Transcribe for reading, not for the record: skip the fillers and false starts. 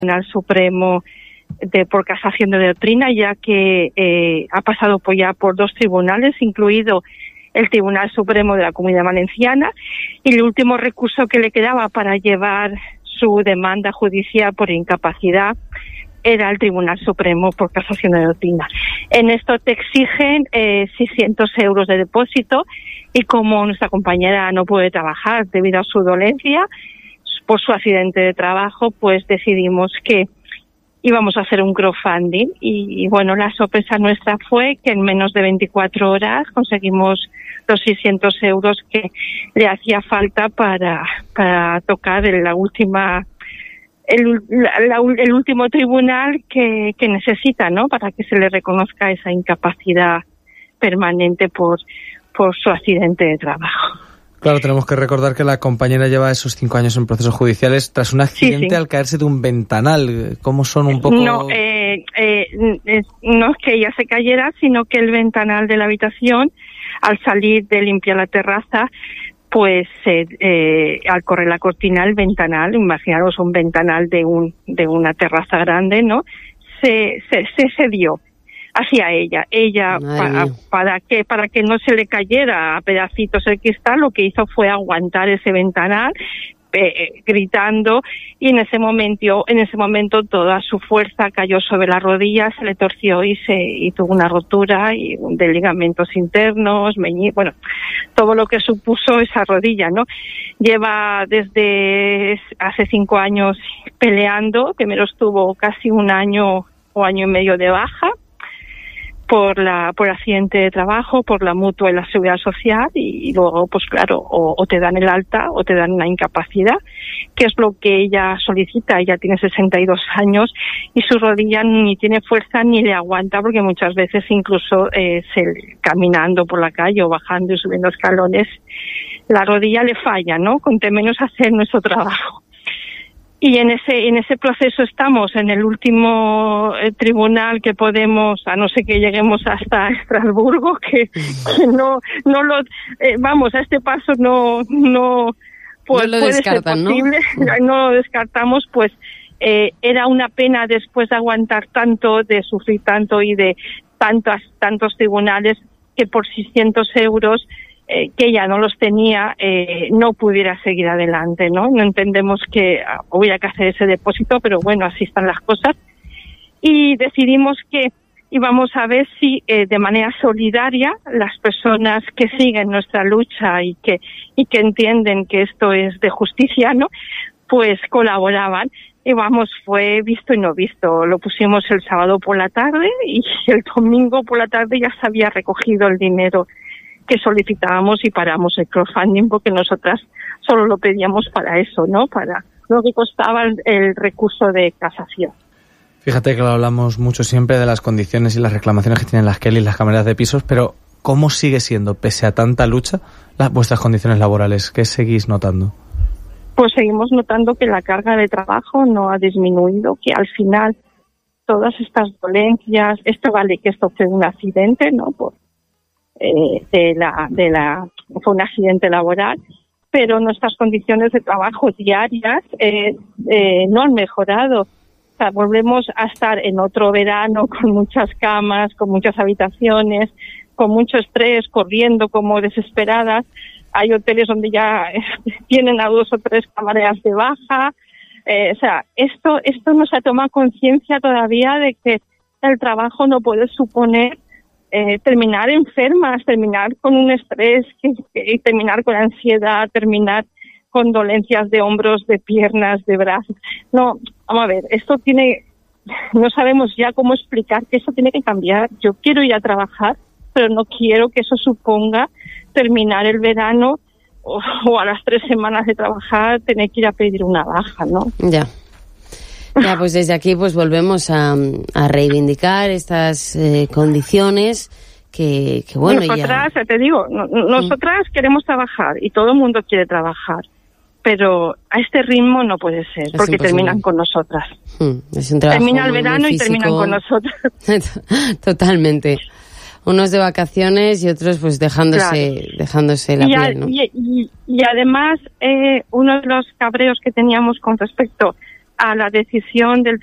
Tribunal Supremo por casación de doctrina, ya que ha pasado ya por 2 tribunales, incluido el Tribunal Supremo de la Comunidad Valenciana, y el último recurso que le quedaba para llevar su demanda judicial por incapacidad era el Tribunal Supremo por casación de doctrina. En esto te exigen 600 euros de depósito, y como nuestra compañera no puede trabajar debido a su dolencia por su accidente de trabajo, pues decidimos que íbamos a hacer un crowdfunding y bueno, la sorpresa nuestra fue que en menos de 24 horas conseguimos los 600 euros que le hacía falta para tocar el último tribunal que necesita, ¿no? Para que se le reconozca esa incapacidad permanente por su accidente de trabajo. Claro, tenemos que recordar que la compañera lleva esos 5 años en procesos judiciales tras un accidente al caerse de un ventanal. ¿Cómo son un poco...? No es que ella se cayera, sino que el ventanal de la habitación, al salir de limpiar la terraza, pues al correr la cortina, el ventanal, imaginaros un ventanal de una terraza grande, ¿no? Se cedió hacia ella. Para que no se le cayera a pedacitos el cristal, lo que hizo fue aguantar ese ventanal gritando, y en ese momento toda su fuerza cayó sobre la rodilla, se le torció y tuvo una rotura de ligamentos internos, bueno, todo lo que supuso esa rodilla, ¿no? Lleva desde hace 5 años peleando. Primero estuvo casi 1 año o año y medio de baja por accidente de trabajo, por la mutua y la seguridad social, y luego, pues claro, o te dan el alta o te dan una incapacidad, que es lo que ella solicita. Ella tiene 62 años y su rodilla ni tiene fuerza ni le aguanta, porque muchas veces incluso caminando por la calle o bajando y subiendo escalones, la rodilla le falla, ¿no? Con menos hacer nuestro trabajo. Y en ese proceso estamos, en el último tribunal que podemos, a no ser que lleguemos hasta Estrasburgo, que no lo vamos, a este paso no pues no lo puede descartan, ser posible, no lo descartamos, pues era una pena, después de aguantar tanto, de sufrir tanto y de tantos tribunales, que por 600 euros que ella no los tenía, no pudiera seguir adelante, ¿no? No entendemos que hubiera que hacer ese depósito, pero bueno, así están las cosas. Y decidimos que íbamos a ver si de manera solidaria las personas que siguen nuestra lucha y que entienden que esto es de justicia, ¿no? Pues colaboraban. Y vamos, fue visto y no visto. Lo pusimos el sábado por la tarde y el domingo por la tarde ya se había recogido el dinero que solicitábamos, y paramos el crowdfunding porque nosotras solo lo pedíamos para eso, ¿no? Para lo que costaba el recurso de casación. Fíjate que lo hablamos mucho siempre de las condiciones y las reclamaciones que tienen las Kelly y las cámaras de pisos, pero ¿cómo sigue siendo, pese a tanta lucha, vuestras condiciones laborales? ¿Qué seguís notando? Pues seguimos notando que la carga de trabajo no ha disminuido, que al final todas estas dolencias, esto fue un accidente, ¿no? Fue un accidente laboral, pero nuestras condiciones de trabajo diarias no han mejorado. O sea, volvemos a estar en otro verano con muchas camas, con muchas habitaciones, con mucho estrés, corriendo como desesperadas. Hay hoteles donde ya tienen a 2 o 3 camareras de baja. O sea, esto no se ha tomado conciencia todavía de que el trabajo no puede suponer terminar enfermas, terminar con un estrés, terminar con ansiedad, terminar con dolencias de hombros, de piernas, de brazos. No, vamos a ver, no sabemos ya cómo explicar que eso tiene que cambiar. Yo quiero ir a trabajar, pero no quiero que eso suponga terminar el verano o a las 3 semanas de trabajar tener que ir a pedir una baja, ¿no? Ya, pues desde aquí pues volvemos a reivindicar estas condiciones que bueno, nosotras, ya te digo, nosotras queremos trabajar y todo el mundo quiere trabajar, pero a este ritmo no puede ser, porque terminan con nosotras. Es un trabajo termina el verano muy y terminan con nosotras. Totalmente. Unos de vacaciones y otros pues dejándose la piel, ¿no? Y además, uno de los cabreos que teníamos con respecto a la decisión del